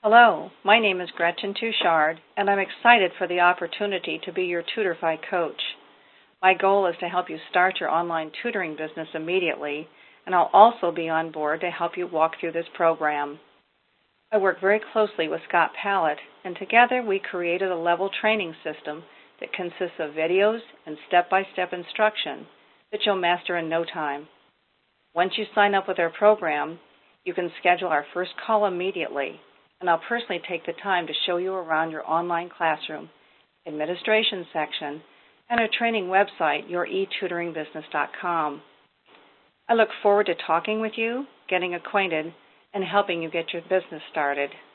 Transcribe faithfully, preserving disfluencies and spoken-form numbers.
Hello, my name is Gretchen Touchard, and I'm excited for the opportunity to be your Tutorify coach. My goal is to help you start your online tutoring business immediately, and I'll also be on board to help you walk through this program. I work very closely with Scott Pallett, and together we created a level training system that consists of videos and step-by-step instruction that you'll master in no time. Once you sign up with our program, you can schedule our first call immediately, and I'll personally take the time to show you around your online classroom, administration section, and our training website, your e tutoring business dot com. I look forward to talking with you, getting acquainted, and helping you get your business started.